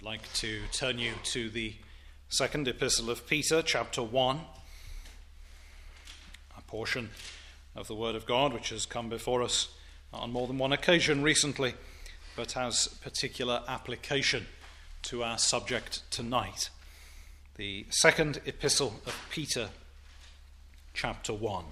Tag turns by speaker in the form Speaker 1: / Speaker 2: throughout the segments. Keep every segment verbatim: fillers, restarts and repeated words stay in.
Speaker 1: like to turn you to the second epistle of Peter, chapter one, a portion of the Word of God which has come before us on more than one occasion recently, but has particular application to our subject tonight. The second epistle of Peter, chapter one.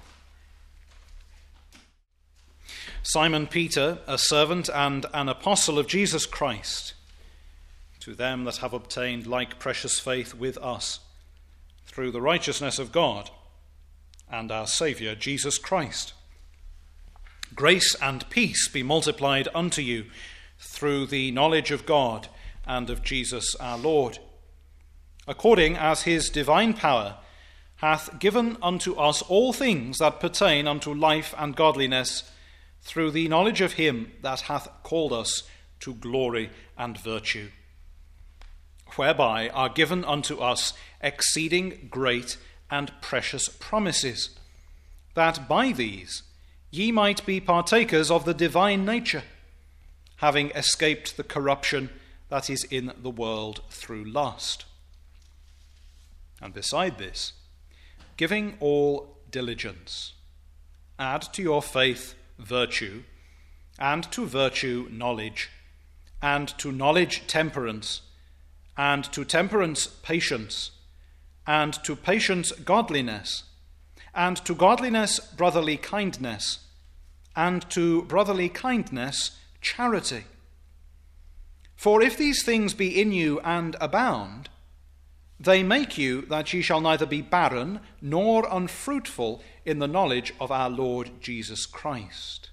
Speaker 1: Simon Peter, a servant and an apostle of Jesus Christ, to them that have obtained like precious faith with us, through the righteousness of God and our Saviour Jesus Christ. Grace and peace be multiplied unto you through the knowledge of God and of Jesus our Lord, according as his divine power hath given unto us all things that pertain unto life and godliness, through the knowledge of him that hath called us to glory and virtue, whereby are given unto us exceeding great and precious promises, that by these ye might be partakers of the divine nature, having escaped the corruption that is in the world through lust. And beside this, giving all diligence, add to your faith virtue, and to virtue knowledge, and to knowledge temperance, and to temperance patience, and to patience godliness, and to godliness brotherly kindness, and to brotherly kindness charity. For if these things be in you and abound, they make you that ye shall neither be barren nor unfruitful in the knowledge of our Lord Jesus Christ.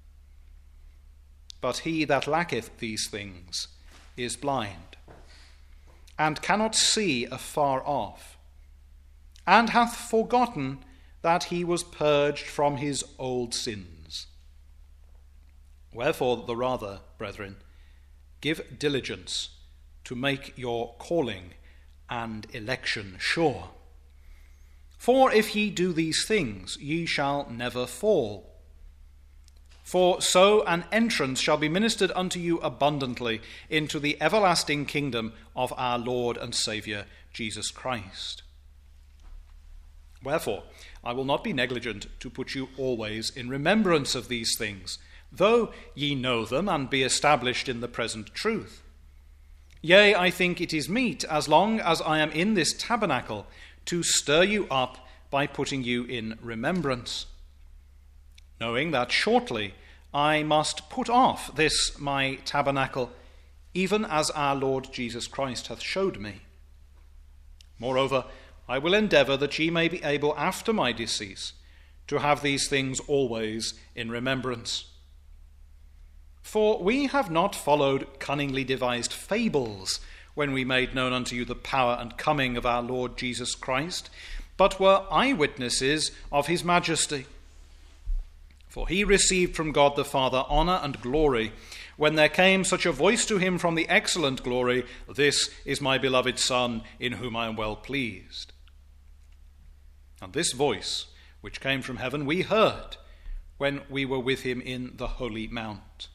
Speaker 1: But he that lacketh these things is blind, and cannot see afar off, and hath forgotten that he was purged from his old sins. Wherefore the rather, brethren, give diligence to make your calling and election sure. For if ye do these things, ye shall never fall. For so an entrance shall be ministered unto you abundantly into the everlasting kingdom of our Lord and Saviour Jesus Christ. Wherefore I will not be negligent to put you always in remembrance of these things, though ye know them and be established in the present truth. Yea, I think it is meet, as long as I am in this tabernacle, to stir you up by putting you in remembrance, knowing that shortly I must put off this my tabernacle, even as our Lord Jesus Christ hath showed me. Moreover, I will endeavour that ye may be able after my decease to have these things always in remembrance. For we have not followed cunningly devised fables when we made known unto you the power and coming of our Lord Jesus Christ, but were eyewitnesses of his majesty. For he received from God the Father honour and glory, when there came such a voice to him from the excellent glory, This is my beloved Son, in whom I am well pleased. And this voice, which came from heaven, we heard when we were with him in the holy mount.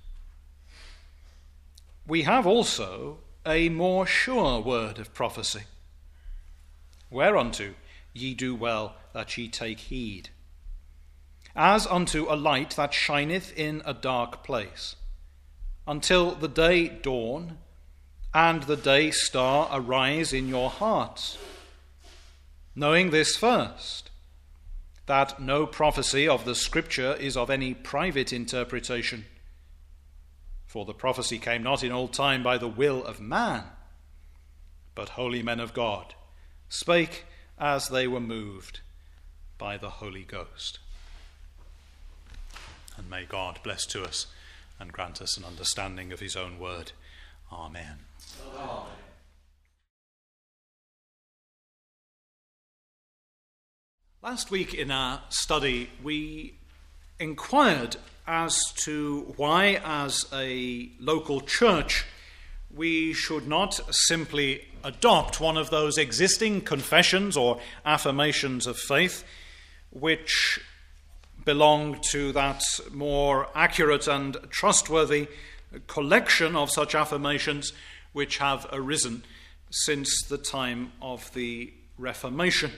Speaker 1: We have also a more sure word of prophecy, whereunto ye do well that ye take heed, as unto a light that shineth in a dark place, until the day dawn and the day star arise in your hearts, knowing this first, that no prophecy of the Scripture is of any private interpretation. For the prophecy came not in old time by the will of man, but holy men of God spake as they were moved by the Holy Ghost. And may God bless to us and grant us an understanding of his own word. Amen. Amen. Last week in our study, we inquired as to why, as a local church, we should not simply adopt one of those existing confessions or affirmations of faith which belong to that more accurate and trustworthy collection of such affirmations which have arisen since the time of the Reformation.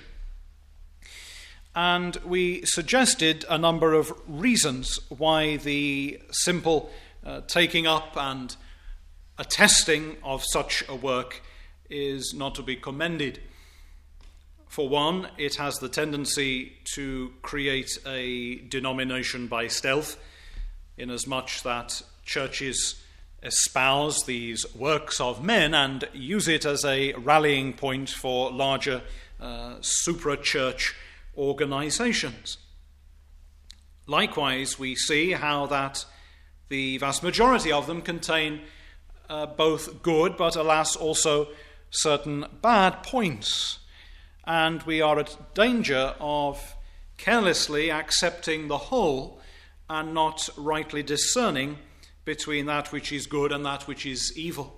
Speaker 1: And we suggested a number of reasons why the simple uh, taking up and attesting of such a work is not to be commended. For one, it has the tendency to create a denomination by stealth, inasmuch that churches espouse these works of men and use it as a rallying point for larger uh, supra-church organizations. Likewise, we see how that the vast majority of them contain uh, both good, but alas, also certain bad points. And we are at danger of carelessly accepting the whole and not rightly discerning between that which is good and that which is evil.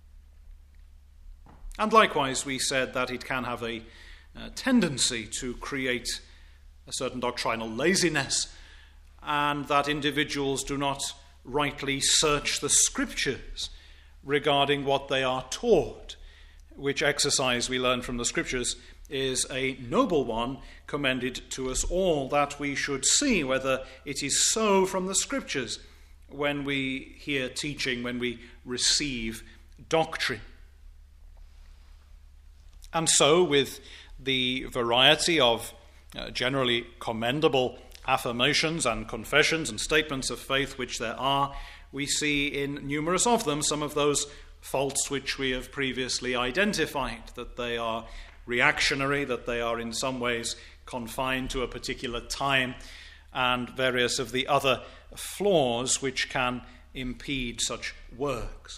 Speaker 1: And likewise, we said that it can have a uh, tendency to create a certain doctrinal laziness, and that individuals do not rightly search the Scriptures regarding what they are taught, which exercise we learn from the Scriptures is a noble one commended to us all, that we should see whether it is so from the Scriptures when we hear teaching, when we receive doctrine. And so, with the variety of uh, generally commendable affirmations and confessions and statements of faith which there are, we see in numerous of them some of those faults which we have previously identified, that they are reactionary, that they are in some ways confined to a particular time, and various of the other flaws which can impede such works.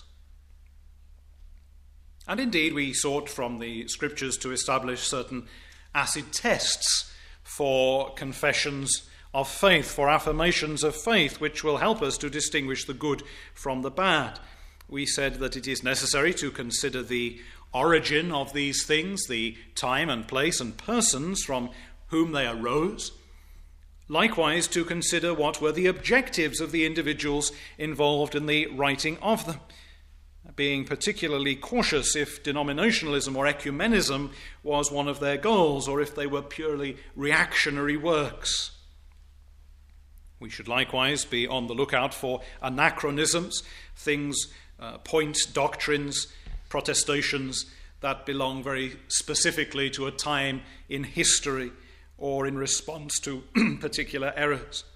Speaker 1: And indeed, we sought from the Scriptures to establish certain acid tests for confessions of faith, for affirmations of faith, which will help us to distinguish the good from the bad. We said that it is necessary to consider the origin of these things, the time and place and persons from whom they arose. Likewise, to consider what were the objectives of the individuals involved in the writing of them, being particularly cautious if denominationalism or ecumenism was one of their goals, or if they were purely reactionary works. We should likewise be on the lookout for anachronisms, things, uh, points, doctrines, protestations that belong very specifically to a time in history or in response to particular errors.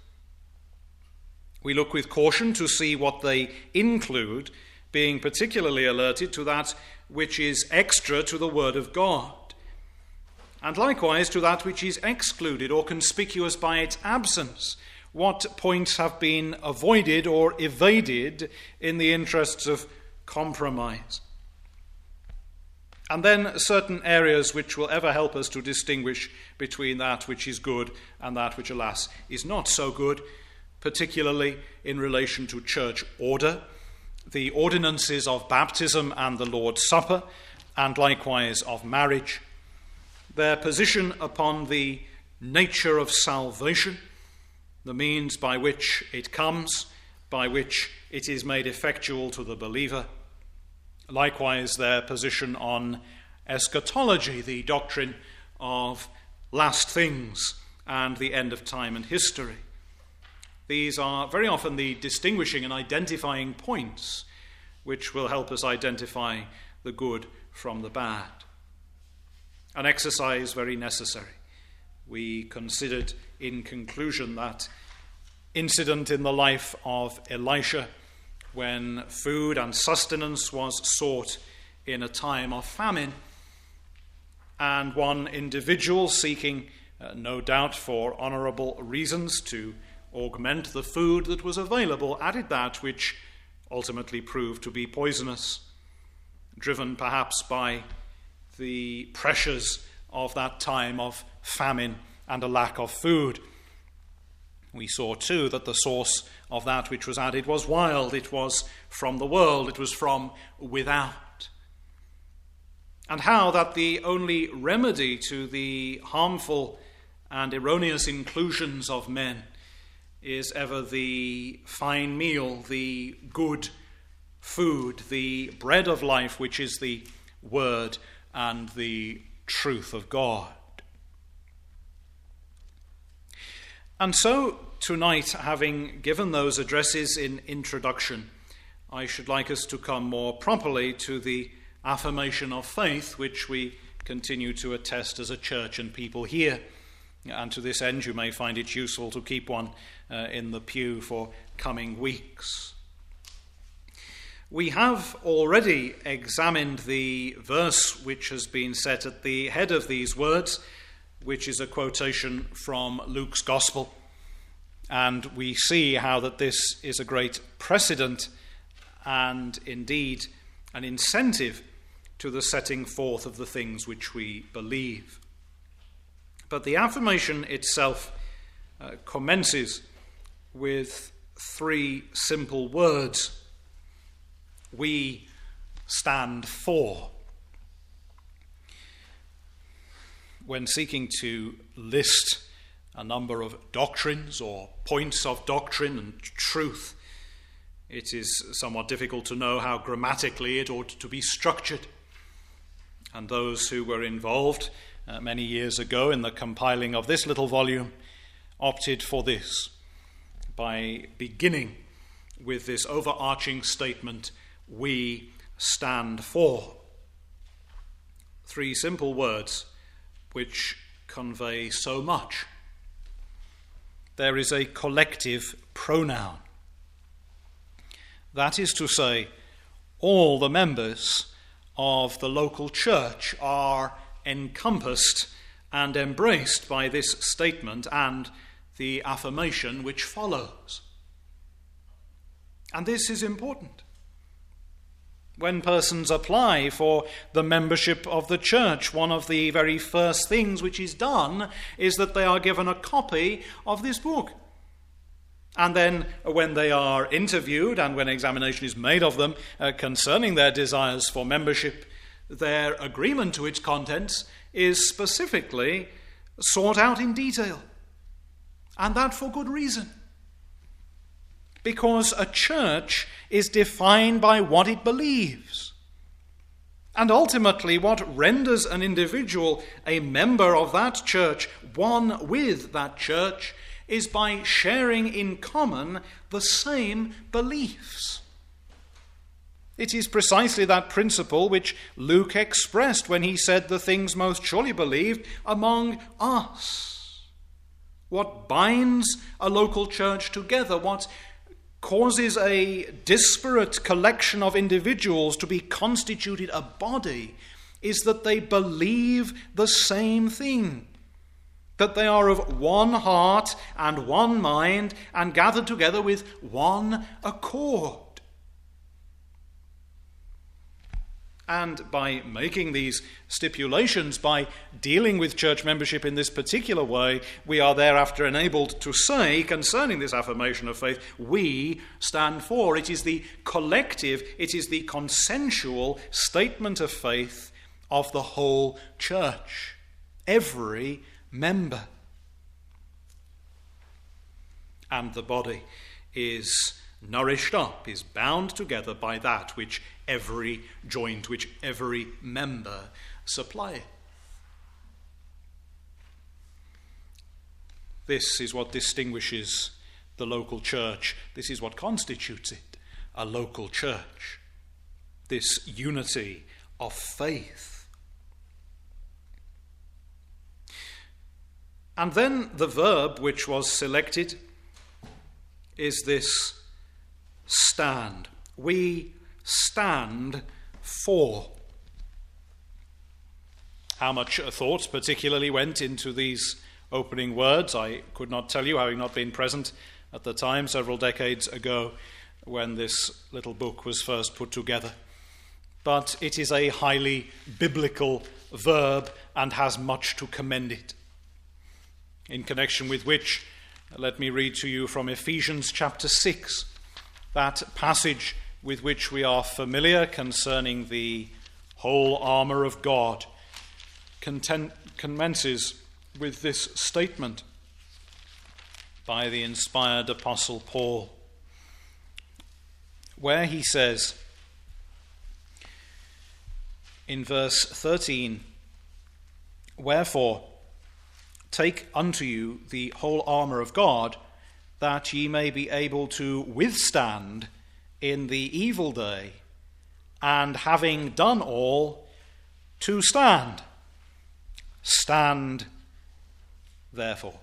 Speaker 1: We look with caution to see what they include, being particularly alerted to that which is extra to the Word of God, and likewise to that which is excluded or conspicuous by its absence. What points have been avoided or evaded in the interests of compromise? And then certain areas which will ever help us to distinguish between that which is good and that which, alas, is not so good, particularly in relation to church order, the ordinances of baptism and the Lord's Supper, and likewise of marriage, their position upon the nature of salvation, the means by which it comes, by which it is made effectual to the believer, likewise their position on eschatology, the doctrine of last things and the end of time and history. These are very often the distinguishing and identifying points which will help us identify the good from the bad. An exercise very necessary. We considered in conclusion that incident in the life of Elisha when food and sustenance was sought in a time of famine, and one individual seeking, uh, no doubt for honourable reasons, to augment the food that was available, added that which ultimately proved to be poisonous, driven perhaps by the pressures of that time of famine and a lack of food. We saw too that the source of that which was added was wild. It was from the world. It was from without. And how that the only remedy to the harmful and erroneous inclusions of men is ever the fine meal, the good food, the bread of life, which is the word and the truth of God. And so tonight, having given those addresses in introduction, I should like us to come more properly to the affirmation of faith, which we continue to attest as a church and people here. And to this end, you may find it useful to keep one uh, in the pew for coming weeks. We have already examined the verse which has been set at the head of these words, which is a quotation from Luke's Gospel. And we see how that this is a great precedent and indeed an incentive to the setting forth of the things which we believe. But the affirmation itself uh, commences with three simple words. We stand for. When seeking to list a number of doctrines or points of doctrine and truth, it is somewhat difficult to know how grammatically it ought to be structured. And those who were involved uh, many years ago in the compiling of this little volume opted for this, by beginning with this overarching statement, we stand for. Three simple words which convey so much. There is a collective pronoun. That is to say, all the members of the local church are encompassed and embraced by this statement and the affirmation which follows. And this is important. When persons apply for the membership of the church, one of the very first things which is done is that they are given a copy of this book. And then when they are interviewed and when examination is made of them uh, concerning their desires for membership, their agreement to its contents is specifically sought out in detail. And that for good reason. Because a church is defined by what it believes. And ultimately, what renders an individual a member of that church, one with that church, is by sharing in common the same beliefs. It is precisely that principle which Luke expressed when he said the things most surely believed among us. What binds a local church together, what causes a disparate collection of individuals to be constituted a body, is that they believe the same thing, that they are of one heart and one mind and gathered together with one accord. And by making these stipulations, by dealing with church membership in this particular way, we are thereafter enabled to say, concerning this affirmation of faith, we stand for. It is the collective, it is the consensual statement of faith of the whole church, every member. And the body is nourished up, is bound together by that which every joint, which every member supplieth. This is what distinguishes the local church. This is what constitutes it, a local church. This unity of faith. And then the verb which was selected is this stand. We stand for. How much thought particularly went into these opening words, I could not tell you, having not been present at the time several decades ago when this little book was first put together. But it is a highly biblical verb and has much to commend it. In connection with which, let me read to you from Ephesians chapter six, that passage with which we are familiar concerning the whole armour of God, content, commences with this statement by the inspired Apostle Paul, where he says, in verse thirteen, "Wherefore, take unto you the whole armour of God, that ye may be able to withstand in the evil day, and having done all, to stand. Stand, therefore."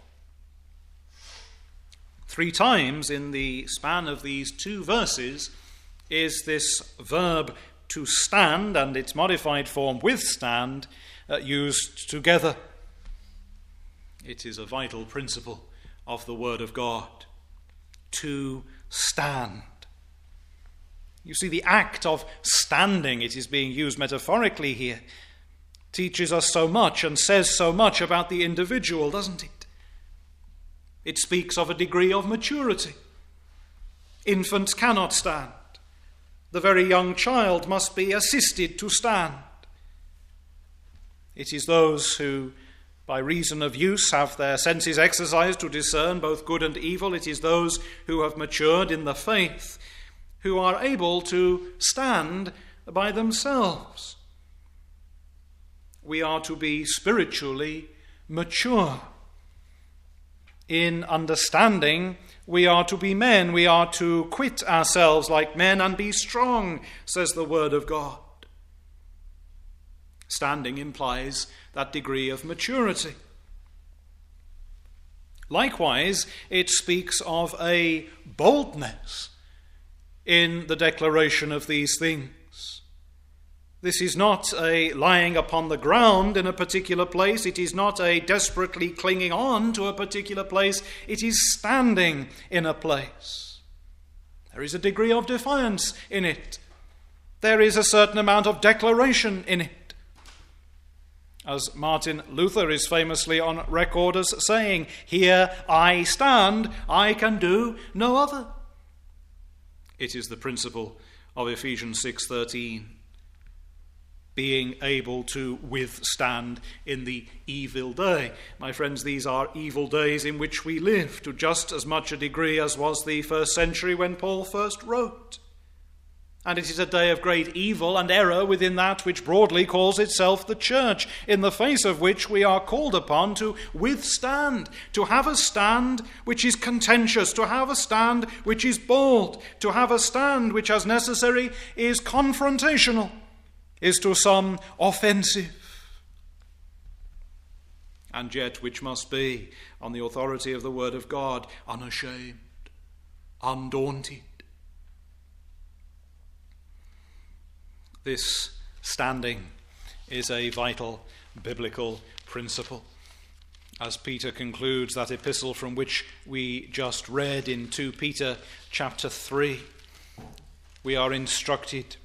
Speaker 1: Three times in the span of these two verses is this verb to stand and its modified form withstand uh, used together. It is a vital principle of the Word of God, to stand. You see, the act of standing, it is being used metaphorically here, teaches us so much and says so much about the individual, doesn't it? It speaks of a degree of maturity. Infants cannot stand. The very young child must be assisted to stand. It is those who, by reason of use, have their senses exercised to discern both good and evil. It is those who have matured in the faith who are able to stand by themselves. We are to be spiritually mature. In understanding, we are to be men. We are to quit ourselves like men and be strong, says the Word of God. Standing implies that degree of maturity. Likewise, it speaks of a boldness in the declaration of these things. This is not a lying upon the ground in a particular place. It is not a desperately clinging on to a particular place. It is standing in a place. There is a degree of defiance in it. There is a certain amount of declaration in it. As Martin Luther is famously on record as saying, "Here I stand, I can do no other." It is the principle of Ephesians six thirteen. Being able to withstand in the evil day. My friends, these are evil days in which we live, to just as much a degree as was the first century when Paul first wrote. And it is a day of great evil and error within that which broadly calls itself the church, in the face of which we are called upon to withstand, to have a stand which is contentious, to have a stand which is bold, to have a stand which, as necessary, is confrontational, is to some offensive, and yet which must be, on the authority of the Word of God, unashamed, undaunted. This standing is a vital biblical principle. As Peter concludes that epistle from which we just read in Second Peter chapter three, we are instructed,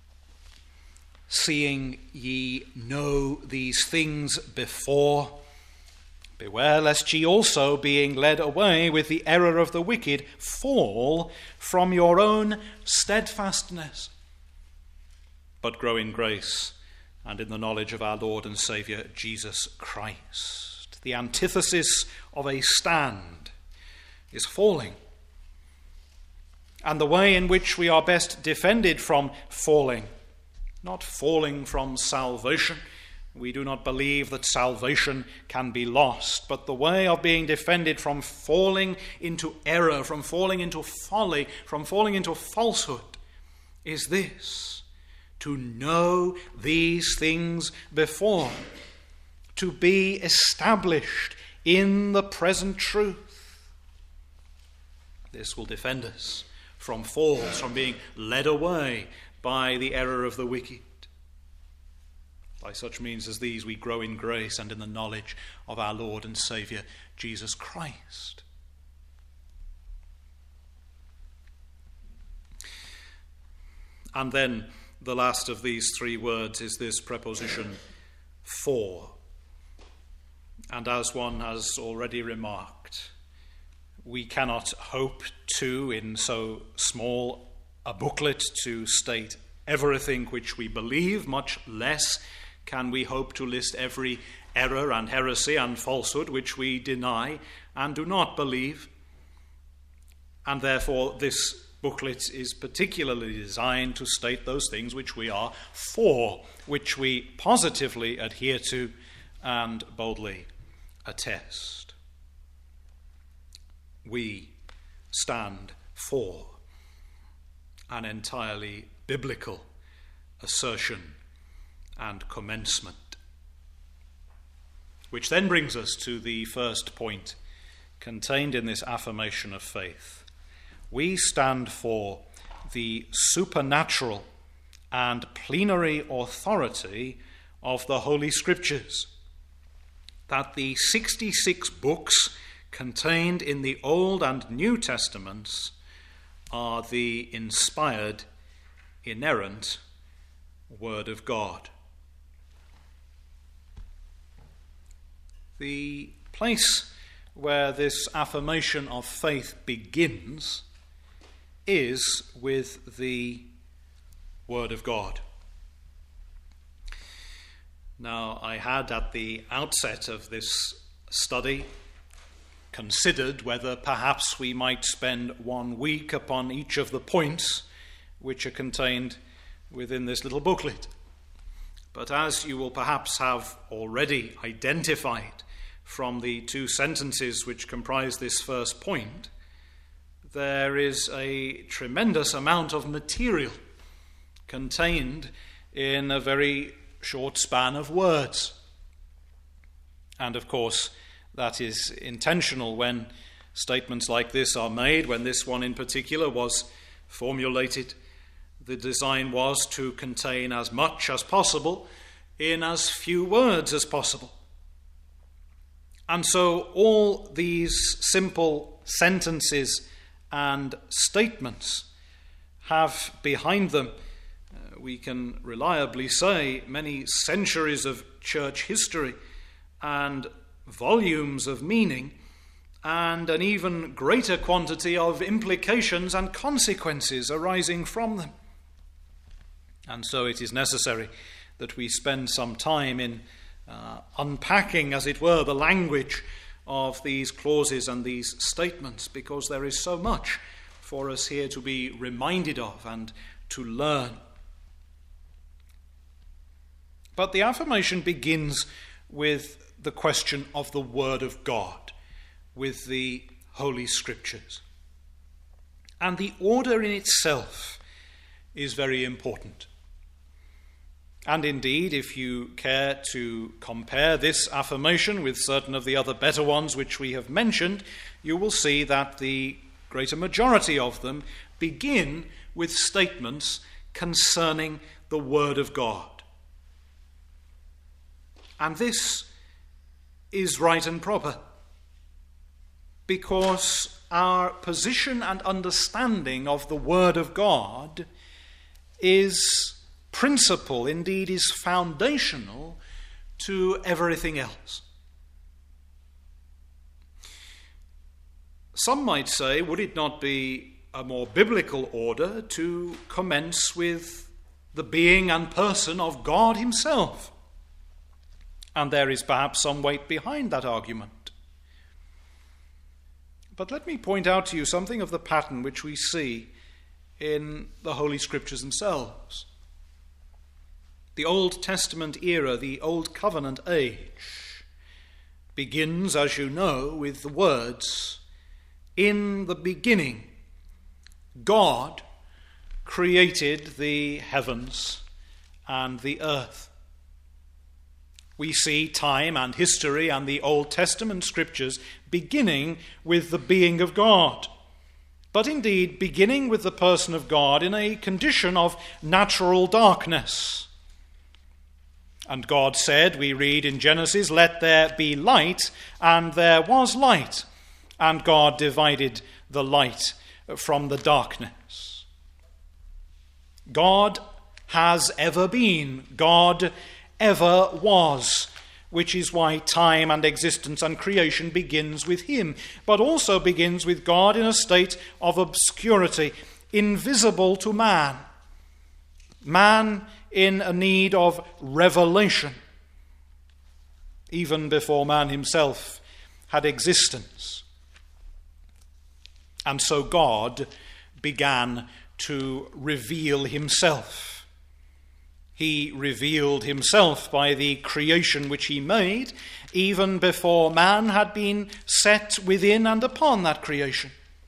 Speaker 1: "Seeing ye know these things before, beware lest ye also, being led away with the error of the wicked, fall from your own steadfastness, but grow in grace and in the knowledge of our Lord and Saviour Jesus Christ." The antithesis of a stand is falling. And the way in which we are best defended from falling, not falling from salvation. We do not believe that salvation can be lost, but the way of being defended from falling into error, from falling into folly, from falling into falsehood is this: to know these things before, to be established in the present truth. This will defend us from falls, from being led away by the error of the wicked. By such means as these we grow in grace and in the knowledge of our Lord and Saviour Jesus Christ. And then the last of these three words is this preposition for. And as one has already remarked, we cannot hope to, in so small a booklet, to state everything which we believe, much less can we hope to list every error and heresy and falsehood which we deny and do not believe. And therefore this booklet is particularly designed to state those things which we are for, which we positively adhere to and boldly attest. We stand for an entirely biblical assertion and commencement. Which then brings us to the first point contained in this affirmation of faith. We stand for the supernatural and plenary authority of the Holy Scriptures, that the sixty-six books contained in the Old and New Testaments are the inspired, inerrant Word of God. The place where this affirmation of faith begins is with the Word of God. Now, I had at the outset of this study considered whether perhaps we might spend one week upon each of the points which are contained within this little booklet. But as you will perhaps have already identified from the two sentences which comprise this first point, there is a tremendous amount of material contained in a very short span of words. And of course, that is intentional when statements like this are made, when this one in particular was formulated. The design was to contain as much as possible in as few words as possible. And so all these simple sentences and statements have behind them, uh, we can reliably say, many centuries of church history and volumes of meaning and an even greater quantity of implications and consequences arising from them. And so it is necessary that we spend some time in uh, unpacking, as it were, the language of these clauses and these statements, because there is so much for us here to be reminded of and to learn. But the affirmation begins with the question of the Word of God, with the Holy Scriptures. And the order in itself is very important. And indeed, if you care to compare this affirmation with certain of the other better ones which we have mentioned, you will see that the greater majority of them begin with statements concerning the Word of God. And this is right and proper, because our position and understanding of the Word of God is principal, indeed is foundational to everything else. Some might say, would it not be a more biblical order to commence with the being and person of God himself? And there is perhaps some weight behind that argument. But let me point out to you something of the pattern which we see in the Holy Scriptures themselves. The Old Testament era, the Old Covenant age, begins, as you know, with the words, "In the beginning, God created the heavens and the earth." We see time and history and the Old Testament scriptures beginning with the being of God, but indeed beginning with the person of God in a condition of natural darkness. And God said, we read in Genesis, "Let there be light," and there was light. And God divided the light from the darkness. God has ever been. God ever was, which is why time and existence and creation begins with him, but also begins with God in a state of obscurity, invisible to man. Man in a need of revelation, even before man himself had existence. And so God began to reveal himself. He revealed himself by the creation which he made, even before man had been set within and upon that creation.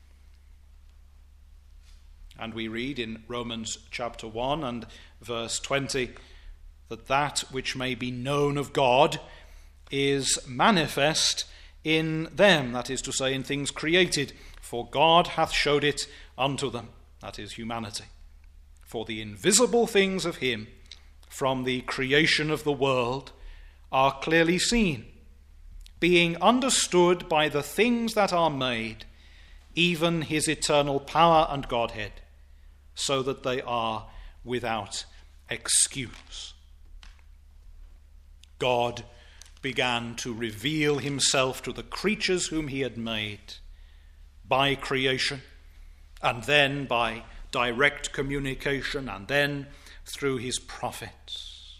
Speaker 1: And we read in Romans chapter one and verse twenty that that which may be known of God is manifest in them, that is to say, in things created, for God hath showed it unto them, that is, humanity. For the invisible things of him from the creation of the world are clearly seen, being understood by the things that are made, even his eternal power and Godhead, so that they are without excuse. God began to reveal himself to the creatures whom he had made by creation, and then by direct communication, and then through his prophets.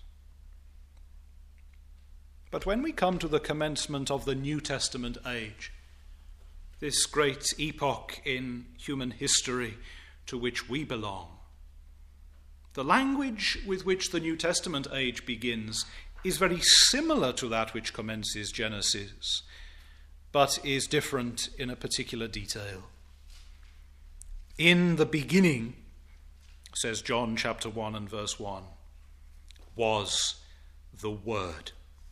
Speaker 1: But when we come to the commencement of the New Testament age, this great epoch in human history to which we belong, the language with which the New Testament age begins is very similar to that which commences Genesis, but is different in a particular detail. In the beginning, says John chapter one and verse one, was the Word.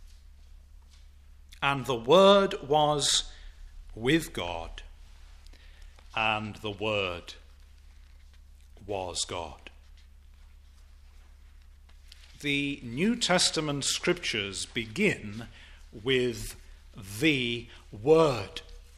Speaker 1: And the Word was with God, and the Word was God. The New Testament scriptures begin with the Word.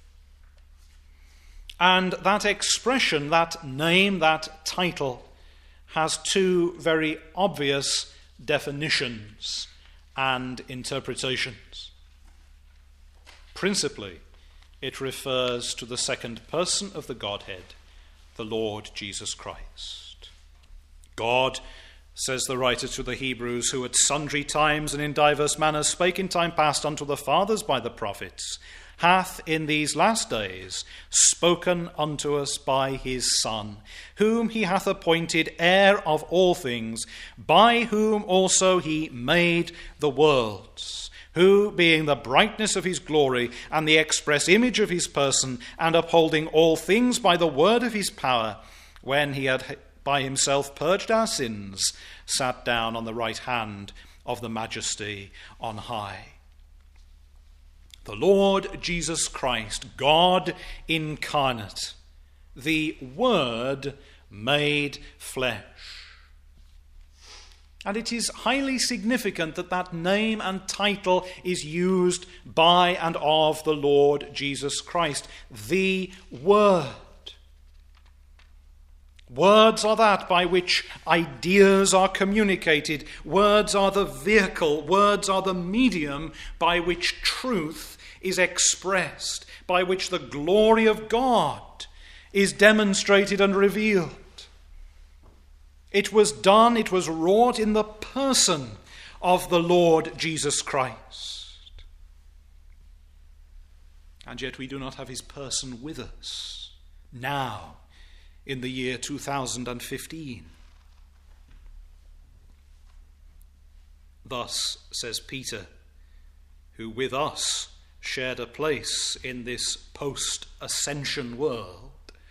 Speaker 1: And that expression, that name, that title, has two very obvious definitions and interpretations. Principally, it refers to the second person of the Godhead, the Lord Jesus Christ. God, says the writer to the Hebrews, who at sundry times and in divers manners spake in time past unto the fathers by the prophets, hath in these last days spoken unto us by his Son, whom he hath appointed heir of all things, by whom also he made the worlds, who, being the brightness of his glory and the express image of his person, and upholding all things by the word of his power, when he had by himself purged our sins, sat down on the right hand of the Majesty on high. The Lord Jesus Christ, God incarnate, the Word made flesh. And it is highly significant that that name and title is used by and of the Lord Jesus Christ, the Word. Words are that by which ideas are communicated. Words are the vehicle, words are the medium by which truth is expressed, by which the glory of God is demonstrated and revealed. It was done, it was wrought in the person of the Lord Jesus Christ. And yet we do not have his person with us now, in the year two thousand fifteen. Thus, says Peter, who with us shared a place in this post-ascension world,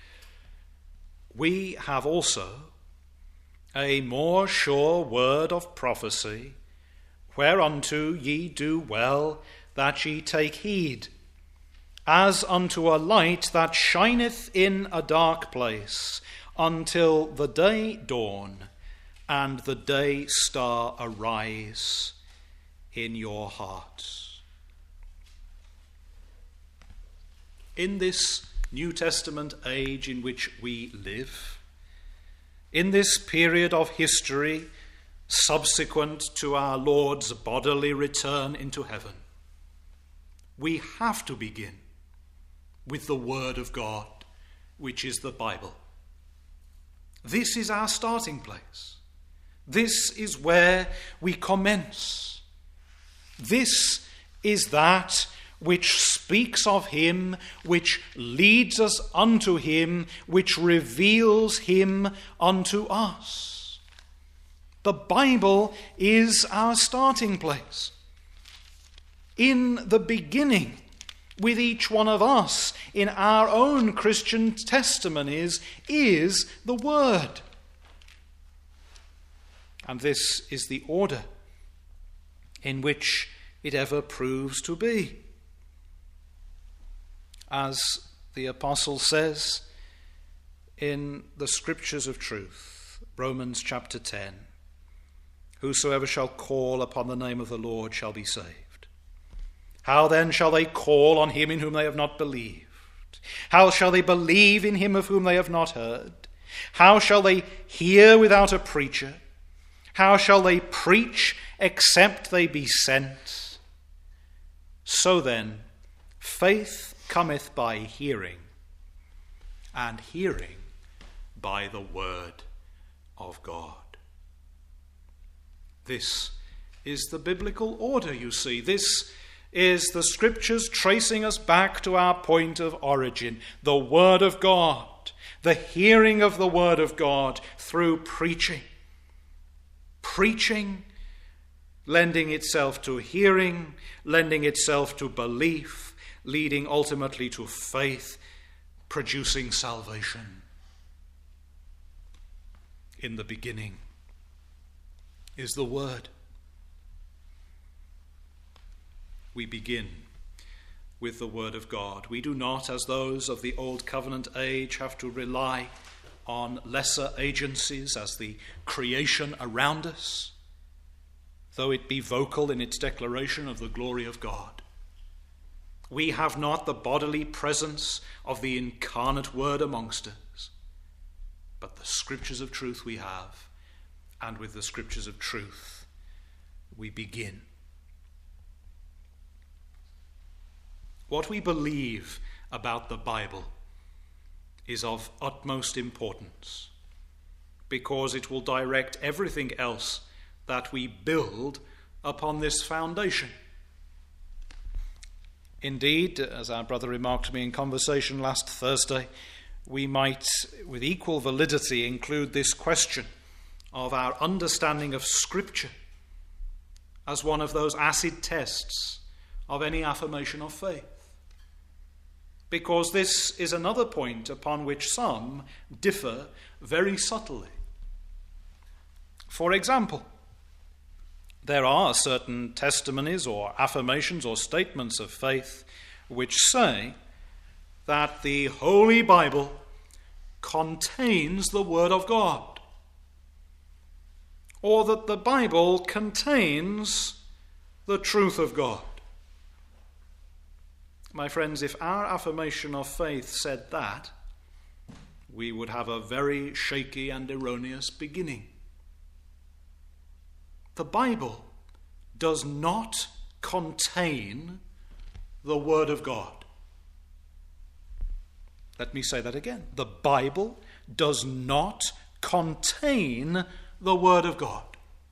Speaker 1: we have also a more sure word of prophecy, whereunto ye do well that ye take heed, as unto a light that shineth in a dark place, until the day dawn and the day star arise in your hearts. In this New Testament age in which we live, in this period of history subsequent to our Lord's bodily return into heaven, we have to begin with the Word of God, which is the Bible. This is our starting place. This is where we commence. This is that which speaks of him, which leads us unto him, which reveals him unto us. The Bible is our starting place. In the beginning, with each one of us, in our own Christian testimonies, is the Word. And this is the order in which it ever proves to be. As the apostle says in the Scriptures of Truth, Romans chapter ten, whosoever shall call upon the name of the Lord shall be saved. How then shall they call on him in whom they have not believed? How shall they believe in him of whom they have not heard? How shall they hear without a preacher? How shall they preach except they be sent? So then, faith cometh by hearing, and hearing by the word of God. This is the biblical order, you see. This is the Scriptures tracing us back to our point of origin, the Word of God, the hearing of the Word of God through preaching. Preaching, lending itself to hearing, lending itself to belief, leading ultimately to faith, producing salvation. In the beginning is the Word. We begin with the Word of God. We do not, as those of the Old Covenant age, have to rely on lesser agencies as the creation around us, though it be vocal in its declaration of the glory of God. We have not the bodily presence of the incarnate Word amongst us, but the Scriptures of truth we have, and with the Scriptures of truth we begin. What we believe about the Bible is of utmost importance, because it will direct everything else that we build upon this foundation. Indeed, as our brother remarked to me in conversation last Thursday, we might with equal validity include this question of our understanding of Scripture as one of those acid tests of any affirmation of faith. Because this is another point upon which some differ very subtly. For example, there are certain testimonies or affirmations or statements of faith which say that the Holy Bible contains the Word of God, or that the Bible contains the truth of God. My friends, if our affirmation of faith said that, we would have a very shaky and erroneous beginning. The Bible does not contain the Word of God. Let me say that again. The Bible does not contain the Word of God.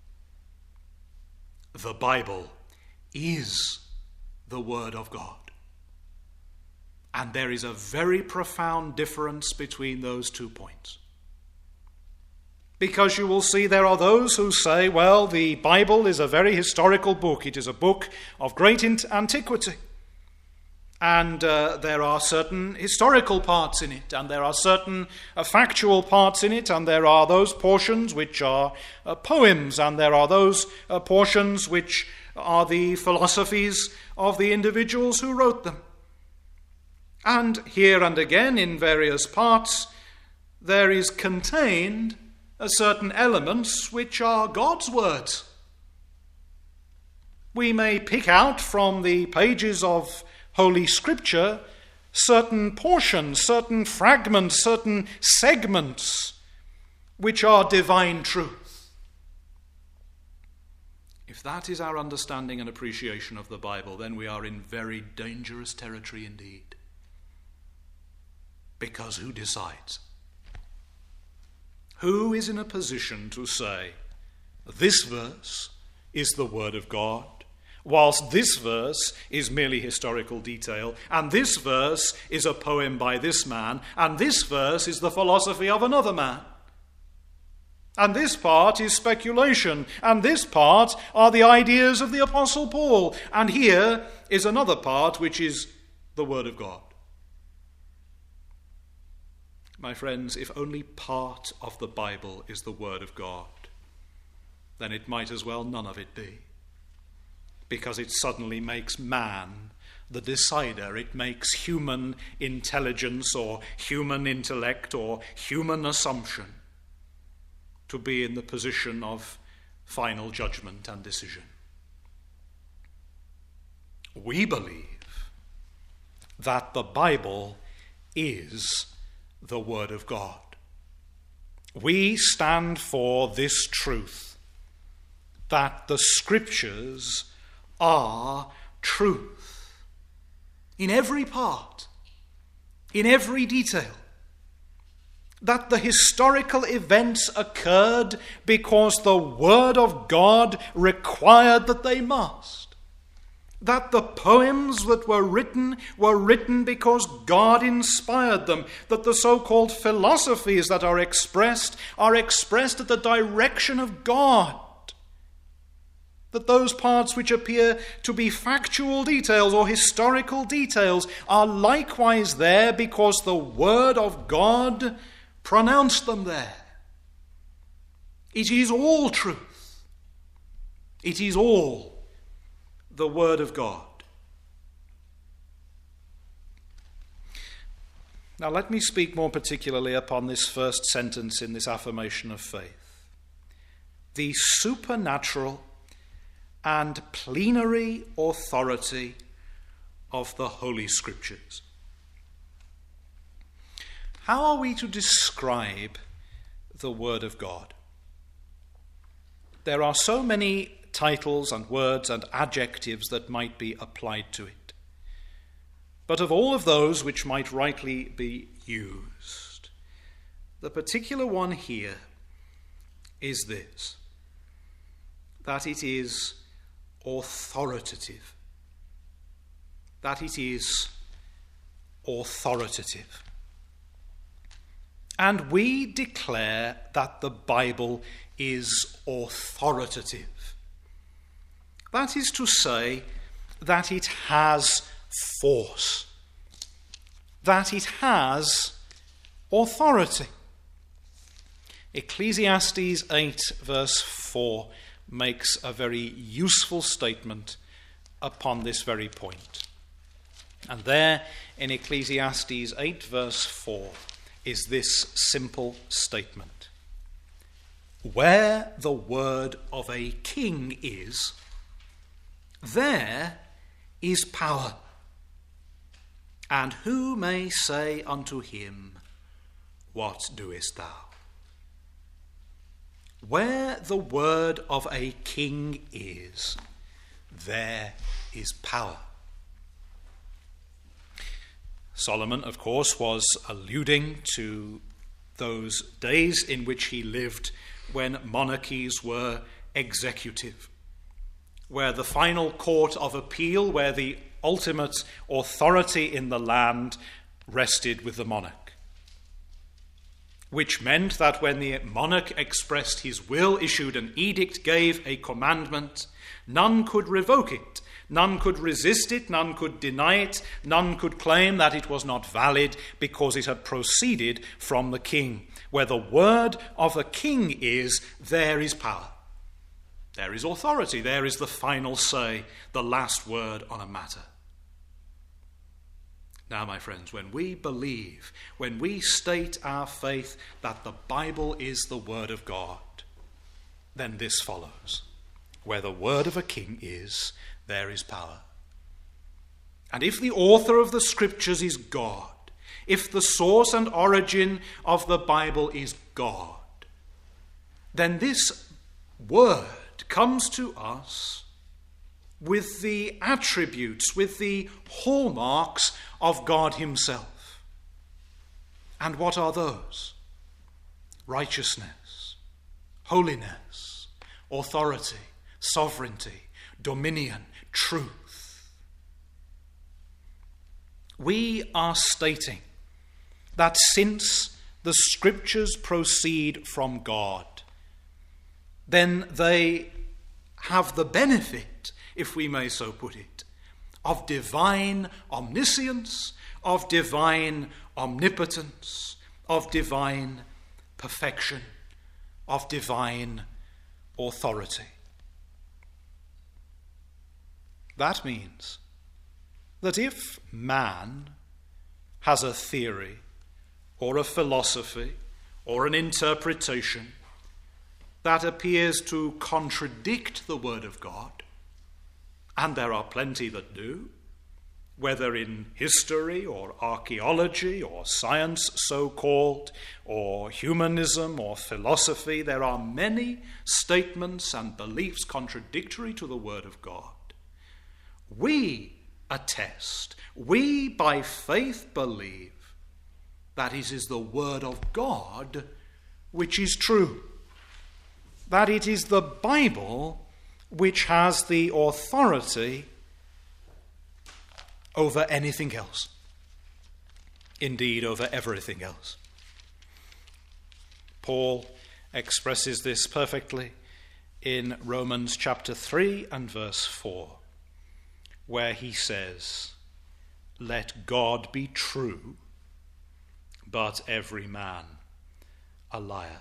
Speaker 1: The Bible is the Word of God. And there is a very profound difference between those two points. Because you will see there are those who say, well, the Bible is a very historical book. It is a book of great antiquity. And uh, there are certain historical parts in it, and there are certain uh, factual parts in it, and there are those portions which are uh, poems, and there are those uh, portions which are the philosophies of the individuals who wrote them. And here and again, in various parts, there is contained a certain elements which are God's words. We may pick out from the pages of Holy Scripture certain portions, certain fragments, certain segments which are divine truth. If that is our understanding and appreciation of the Bible, then we are in very dangerous territory indeed. Because who decides? Who is in a position to say, this verse is the Word of God, whilst this verse is merely historical detail, and this verse is a poem by this man, and this verse is the philosophy of another man. And this part is speculation, and this part are the ideas of the Apostle Paul, and here is another part which is the Word of God. My friends, if only part of the Bible is the Word of God, then it might as well none of it be, because it suddenly makes man the decider. It makes human intelligence or human intellect or human assumption to be in the position of final judgment and decision. We believe that the Bible is the Word of God. We stand for this truth, that the Scriptures are truth in every part, in every detail. That the historical events occurred because the Word of God required that they must. That the poems that were written were written because God inspired them. That the so-called philosophies that are expressed are expressed at the direction of God. That those parts which appear to be factual details or historical details are likewise there because the Word of God pronounced them there. It is all truth. It is all the Word of God. Now let me speak more particularly upon this first sentence in this affirmation of faith. The supernatural and plenary authority of the Holy Scriptures. How are we to describe the Word of God? There are so many titles and words and adjectives that might be applied to it. But of all of those which might rightly be used, the particular one here is this, that it is authoritative. That it is authoritative. And we declare that the Bible is authoritative. That is to say, that it has force, that it has authority. Ecclesiastes eight verse four makes a very useful statement upon this very point. And there in Ecclesiastes eight verse four is this simple statement. Where the word of a king is, there is power. And who may say unto him, what doest thou? Where the word of a king is, there is power. Solomon, of course, was alluding to those days in which he lived when monarchies were executive, where the final court of appeal, where the ultimate authority in the land rested with the monarch. Which meant that when the monarch expressed his will, issued an edict, gave a commandment, none could revoke it, none could resist it, none could deny it, none could claim that it was not valid because it had proceeded from the king. Where the word of a king is, there is power. There is authority. There is the final say, the last word on a matter. Now, my friends, when we believe, when we state our faith that the Bible is the Word of God, then this follows. Where the word of a king is, there is power. And if the author of the Scriptures is God, if the source and origin of the Bible is God, then this word comes to us with the attributes, with the hallmarks of God himself. And what are those? Righteousness, holiness, authority, sovereignty, dominion, truth. We are stating that since the Scriptures proceed from God, then they have the benefit, if we may so put it, of divine omniscience, of divine omnipotence, of divine perfection, of divine authority. That means that if man has a theory or a philosophy or an interpretation that appears to contradict the Word of God, and there are plenty that do, whether in history or archaeology or science so-called, or humanism or philosophy, there are many statements and beliefs contradictory to the Word of God. We attest, we by faith believe that it is the Word of God which is true, that it is the Bible which has the authority over anything else, indeed over everything else. Paul expresses this perfectly in Romans chapter three and verse four, where he says, "Let God be true, but every man a liar."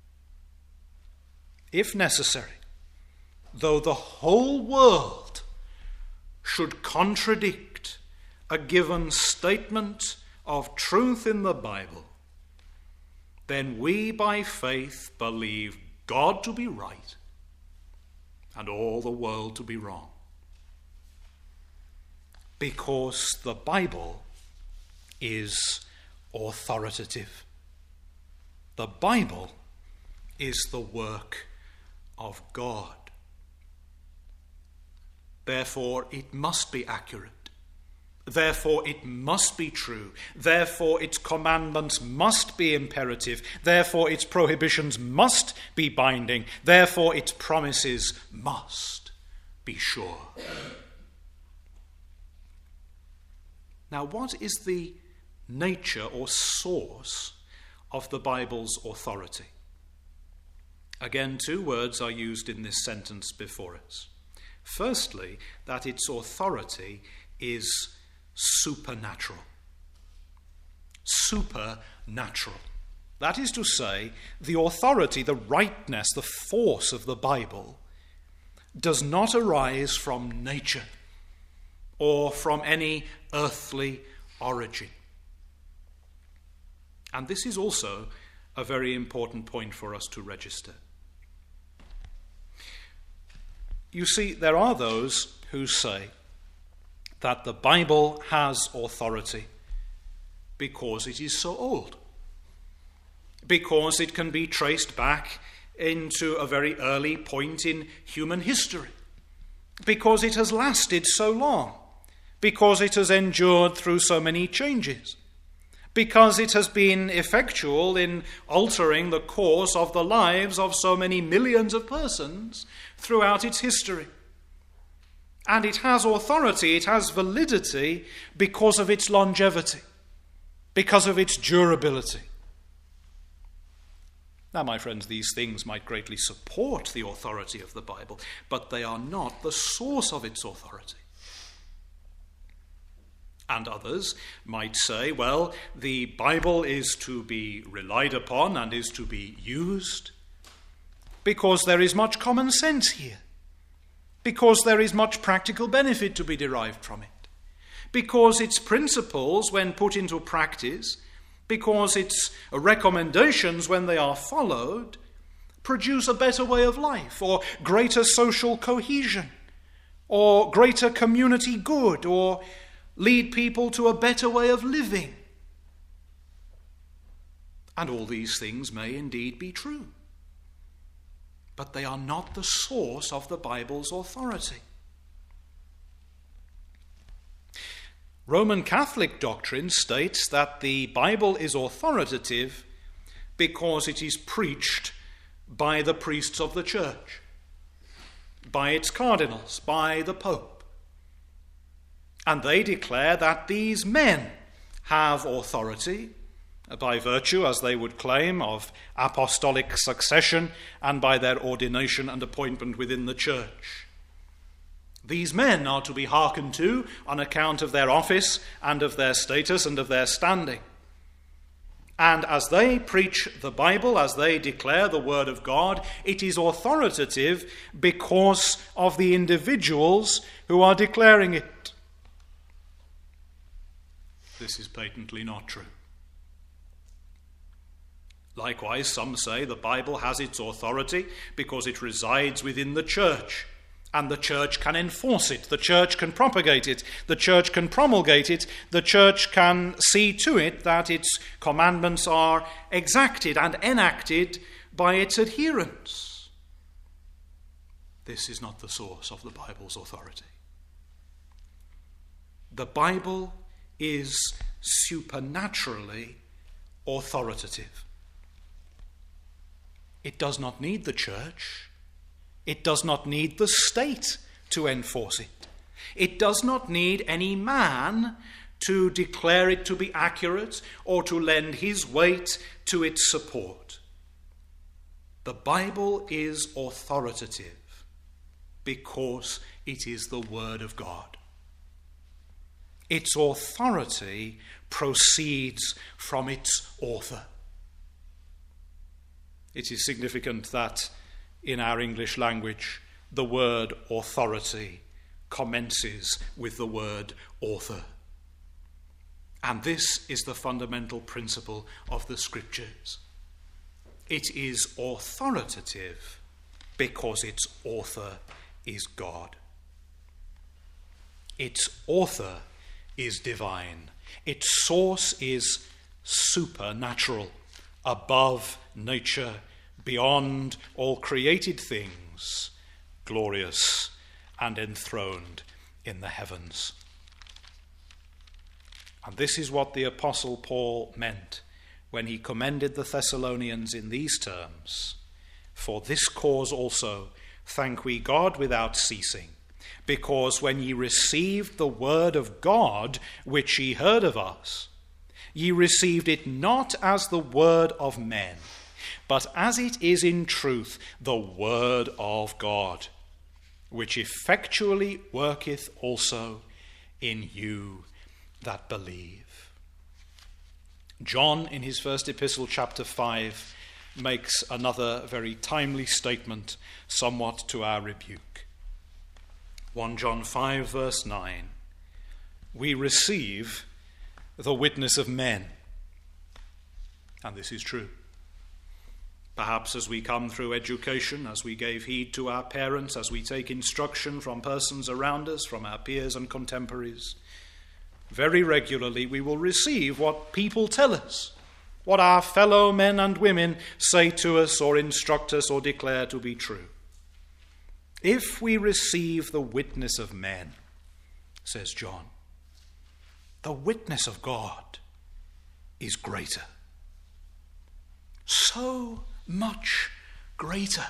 Speaker 1: If necessary, though the whole world should contradict a given statement of truth in the Bible, then we by faith believe God to be right and all the world to be wrong. Because the Bible is authoritative. The Bible is the work of God. Therefore, it must be accurate. Therefore, it must be true. Therefore, its commandments must be imperative. Therefore, its prohibitions must be binding. Therefore, its promises must be sure. Now, what is the nature or source of the Bible's authority? Again, two words are used in this sentence before us. Firstly, that its authority is supernatural. Supernatural. That is to say, the authority, the rightness, the force of the Bible does not arise from nature or from any earthly origin. And this is also a very important point for us to register. You see, there are those who say that the Bible has authority because it is so old, because it can be traced back into a very early point in human history, because it has lasted so long, because it has endured through so many changes, because it has been effectual in altering the course of the lives of so many millions of persons throughout its history. And it has authority, it has validity because of its longevity, because of its durability. Now, my friends, these things might greatly support the authority of the Bible, but they are not the source of its authority. And others might say, well, the Bible is to be relied upon and is to be used because there is much common sense here, because there is much practical benefit to be derived from it, because its principles, when put into practice, because its recommendations, when they are followed, produce a better way of life, or greater social cohesion, or greater community good, or lead people to a better way of living. And all these things may indeed be true, but they are not the source of the Bible's authority. Roman Catholic doctrine states that the Bible is authoritative because it is preached by the priests of the church, by its cardinals, by the Pope. And they declare that these men have authority by virtue, as they would claim, of apostolic succession and by their ordination and appointment within the church. These men are to be hearkened to on account of their office and of their status and of their standing. And as they preach the Bible, as they declare the Word of God, it is authoritative because of the individuals who are declaring it. This is patently not true. Likewise, some say the Bible has its authority because it resides within the church, and the church can enforce it, the church can propagate it, the church can promulgate it, the church can see to it that its commandments are exacted and enacted by its adherents. This is not the source of the Bible's authority. The Bible is supernaturally authoritative. It does not need the church. It does not need the state to enforce it. It does not need any man to declare it to be accurate or to lend his weight to its support. The Bible is authoritative because it is the Word of God. Its authority proceeds from its author. It is significant that in our English language, the word authority commences with the word author. And this is the fundamental principle of the Scriptures. It is authoritative because its author is God. Its author is divine. Its source is supernatural, above nature, beyond all created things, glorious and enthroned in the heavens. And this is what the Apostle Paul meant when he commended the Thessalonians in these terms: "For this cause also thank we God without ceasing, because when ye received the word of God, which ye heard of us, ye received it not as the word of men, but as it is in truth the word of God, which effectually worketh also in you that believe." John, in his first epistle, chapter five, makes another very timely statement, somewhat to our rebuke. First John five, verse nine, "We receive the witness of men." And this is true. Perhaps as we come through education, as we gave heed to our parents, as we take instruction from persons around us, from our peers and contemporaries, very regularly we will receive what people tell us, what our fellow men and women say to us or instruct us or declare to be true. If we receive the witness of men, says John, the witness of God is greater. So much greater.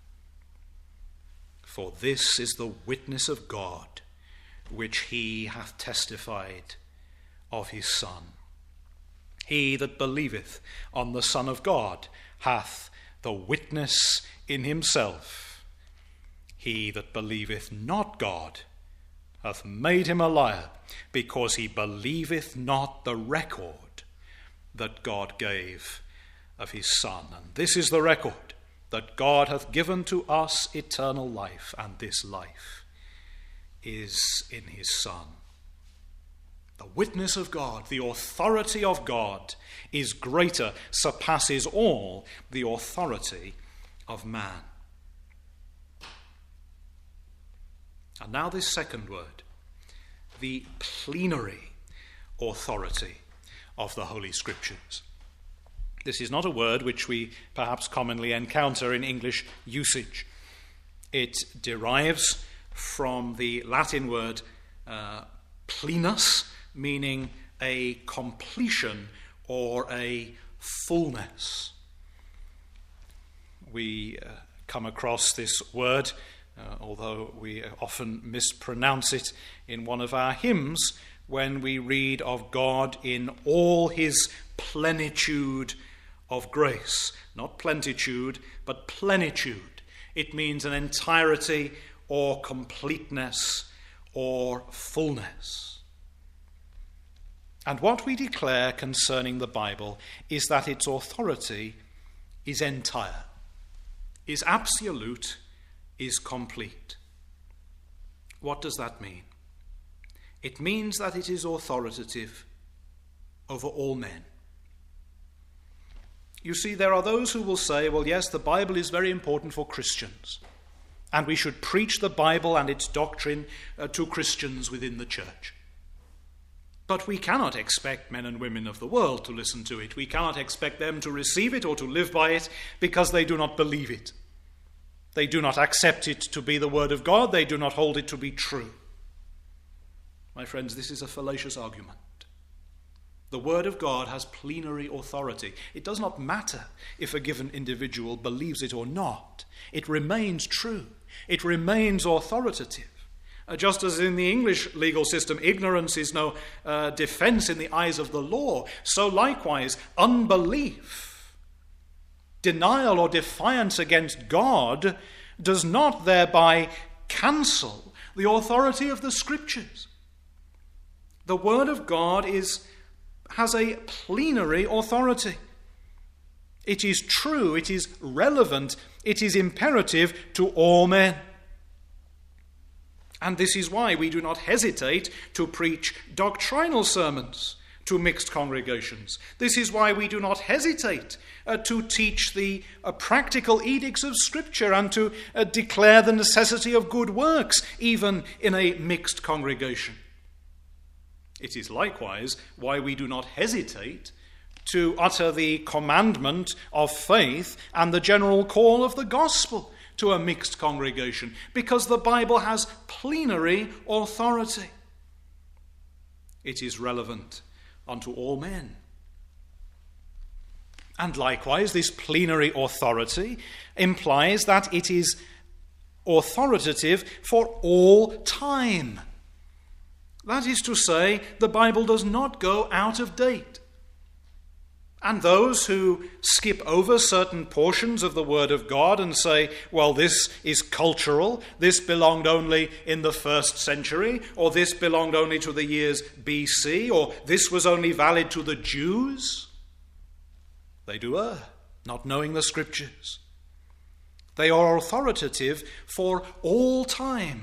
Speaker 1: For this is the witness of God, which he hath testified of his Son. He that believeth on the Son of God hath the witness in himself. He that believeth not God hath made him a liar, because he believeth not the record that God gave of his Son. And this is the record, that God hath given to us eternal life, and this life is in his Son. The witness of God, the authority of God, is greater, surpasses all the authority of man. And now this second word, the plenary authority of the Holy Scriptures. This is not a word which we perhaps commonly encounter in English usage. It derives from the Latin word uh, plenus, meaning a completion or a fullness. We uh, come across this word uh, although we often mispronounce it in one of our hymns when we read of God in all his plenitude of grace. Not plentitude, but plenitude. It means an entirety or completeness or fullness. And what we declare concerning the Bible is that its authority is entire, is absolute, is complete. What does that mean? It means that it is authoritative over all men. You see, there are those who will say, well, yes, the Bible is very important for Christians, and we should preach the Bible and its doctrine uh, to Christians within the church. But we cannot expect men and women of the world to listen to it. We cannot expect them to receive it or to live by it because they do not believe it. They do not accept it to be the word of God. They do not hold it to be true. My friends, this is a fallacious argument. The word of God has plenary authority. It does not matter if a given individual believes it or not. It remains true. It remains authoritative. Uh, just as in the English legal system, ignorance is no uh, defense in the eyes of the law, so likewise, unbelief, denial or defiance against God does not thereby cancel the authority of the Scriptures. The Word of God is, has a plenary authority. It is true, it is relevant, it is imperative to all men. And this is why we do not hesitate to preach doctrinal sermons to mixed congregations. This is why we do not hesitate uh, to teach the uh, practical edicts of Scripture and to uh, declare the necessity of good works, even in a mixed congregation. It is likewise why we do not hesitate to utter the commandment of faith and the general call of the gospel to a mixed congregation, because the Bible has plenary authority. It is relevant unto all men. And likewise, this plenary authority implies that it is authoritative for all time. That is to say, the Bible does not go out of date. And those who skip over certain portions of the Word of God and say, well, this is cultural, this belonged only in the first century, or this belonged only to the years B C, or this was only valid to the Jews, they do err, not knowing the Scriptures. They are authoritative for all time.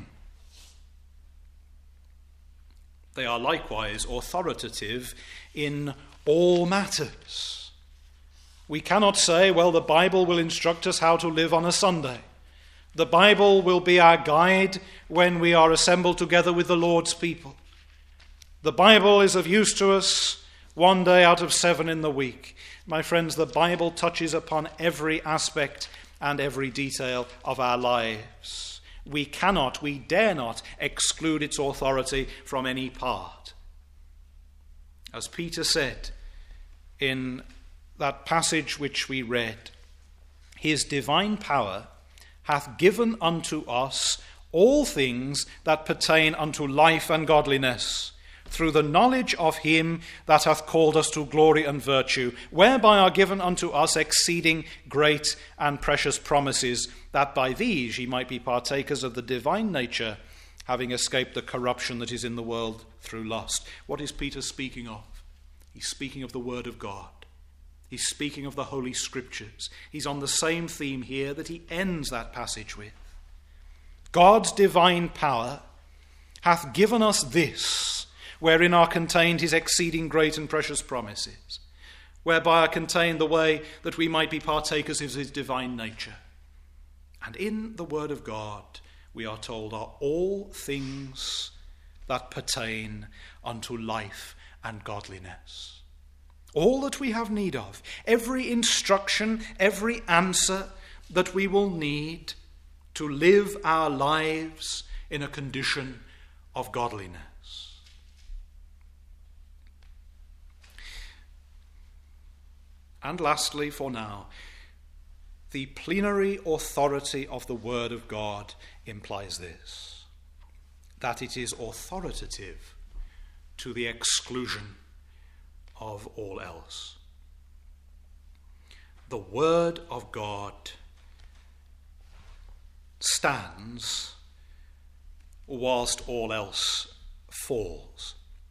Speaker 1: They are likewise authoritative in all matters. We cannot say, well, the Bible will instruct us how to live on a Sunday. The Bible will be our guide when we are assembled together with the Lord's people. The Bible is of use to us one day out of seven in the week. My friends, the Bible touches upon every aspect and every detail of our lives. We cannot, we dare not exclude its authority from any part. As Peter said in that passage which we read, his divine power hath given unto us all things that pertain unto life and godliness, through the knowledge of him that hath called us to glory and virtue, whereby are given unto us exceeding great and precious promises, that by these ye might be partakers of the divine nature, having escaped the corruption that is in the world through lust. What is Peter speaking of? He's speaking of the Word of God. He's speaking of the Holy Scriptures. He's on the same theme here that he ends that passage with. God's divine power hath given us this, wherein are contained his exceeding great and precious promises, whereby are contained the way that we might be partakers of his divine nature. And in the Word of God, we are told, are all things that pertain unto life and godliness. All that we have need of, every instruction, every answer that we will need to live our lives in a condition of godliness. And lastly, for now, the plenary authority of the Word of God implies this, that it is authoritative to the exclusion of all else. The Word of God stands whilst all else falls.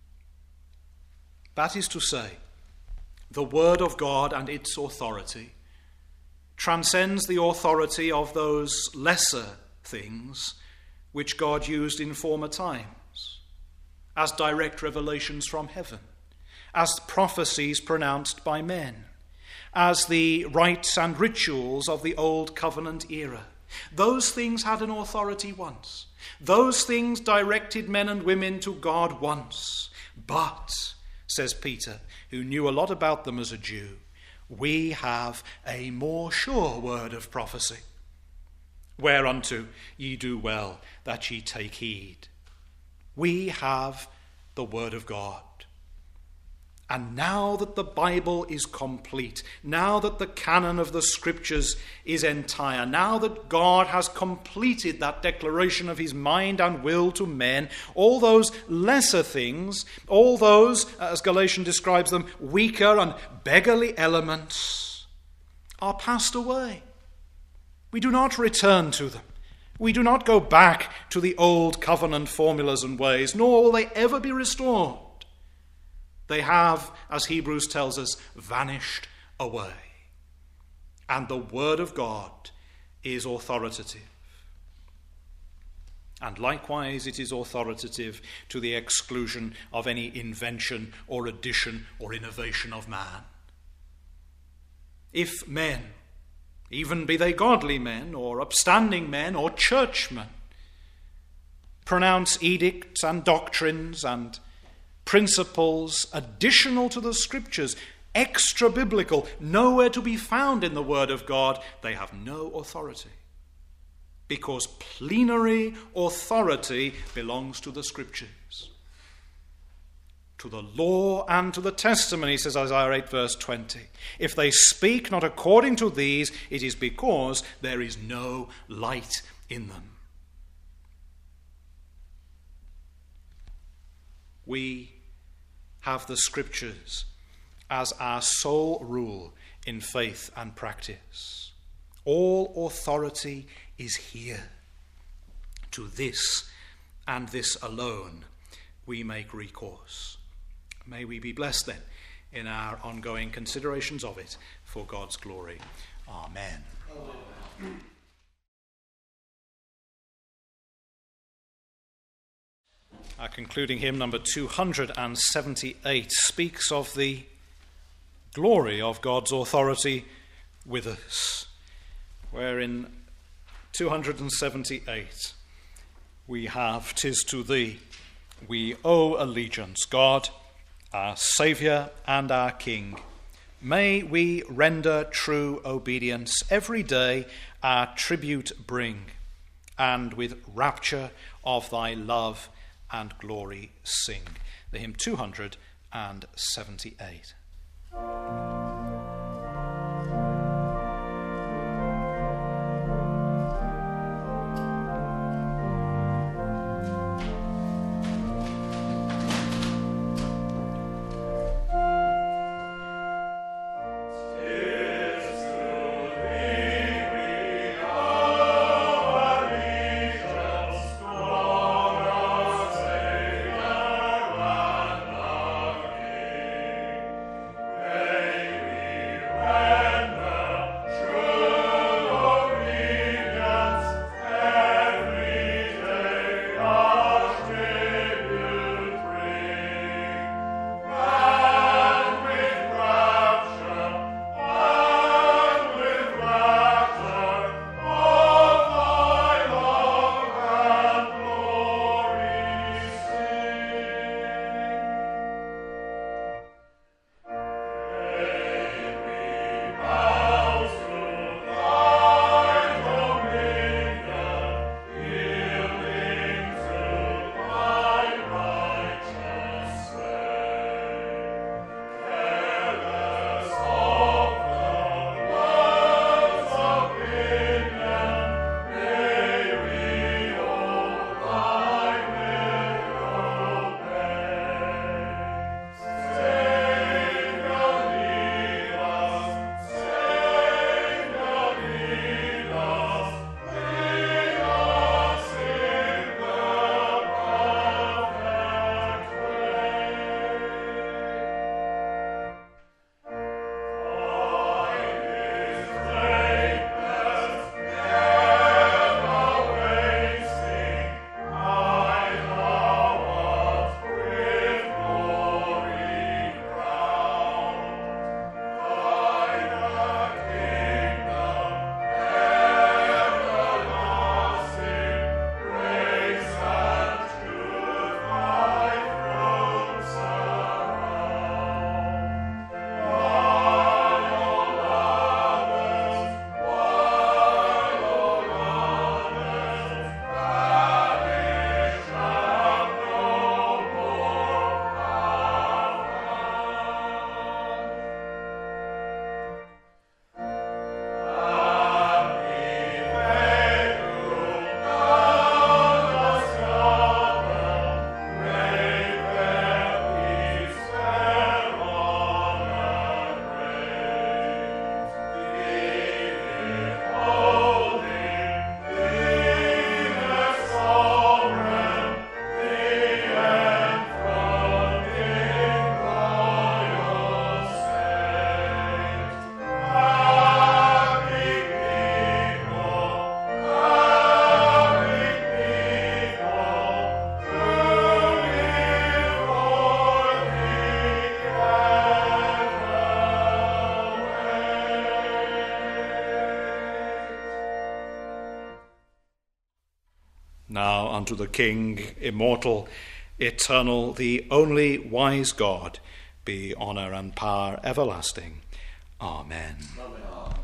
Speaker 1: That is to say, the Word of God and its authority transcends the authority of those lesser things which God used in former times, as direct revelations from heaven, as prophecies pronounced by men, as the rites and rituals of the Old Covenant era. Those things had an authority once. Those things directed men and women to God once. But, says Peter, who knew a lot about them as a Jew, we have a more sure word of prophecy, whereunto ye do well that ye take heed. We have the Word of God. And now that the Bible is complete, now that the canon of the Scriptures is entire, now that God has completed that declaration of his mind and will to men, all those lesser things, all those, as Galatians describes them, weaker and beggarly elements, are passed away. We do not return to them. We do not go back to the old covenant formulas and ways, nor will they ever be restored. They have, as Hebrews tells us, vanished away. And the Word of God is authoritative. And likewise it is authoritative to the exclusion of any invention or addition or innovation of man. If men, even be they godly men or upstanding men or churchmen, pronounce edicts and doctrines and principles additional to the Scriptures, extra-biblical, nowhere to be found in the Word of God, they have no authority. Because plenary authority belongs to the Scriptures. To the law and to the testimony, says Isaiah eight verse twenty. If they speak not according to these, it is because there is no light in them. We have the Scriptures as our sole rule in faith and practice. All authority is here. To this and this alone we make recourse. May we be blessed then in our ongoing considerations of it for God's glory. Amen. Amen. Our concluding hymn, number two hundred seventy-eight, speaks of the glory of God's authority with us, where in two hundred seventy-eight we have, "'Tis to thee we owe allegiance, God, our Saviour and our King. May we render true obedience, every day our tribute bring, and with rapture of thy love and glory sing." The hymn two hundred seventy-eight.
Speaker 2: Hey!
Speaker 1: Now unto the King, immortal, eternal, the only wise God, be honour and power everlasting. Amen. Amen.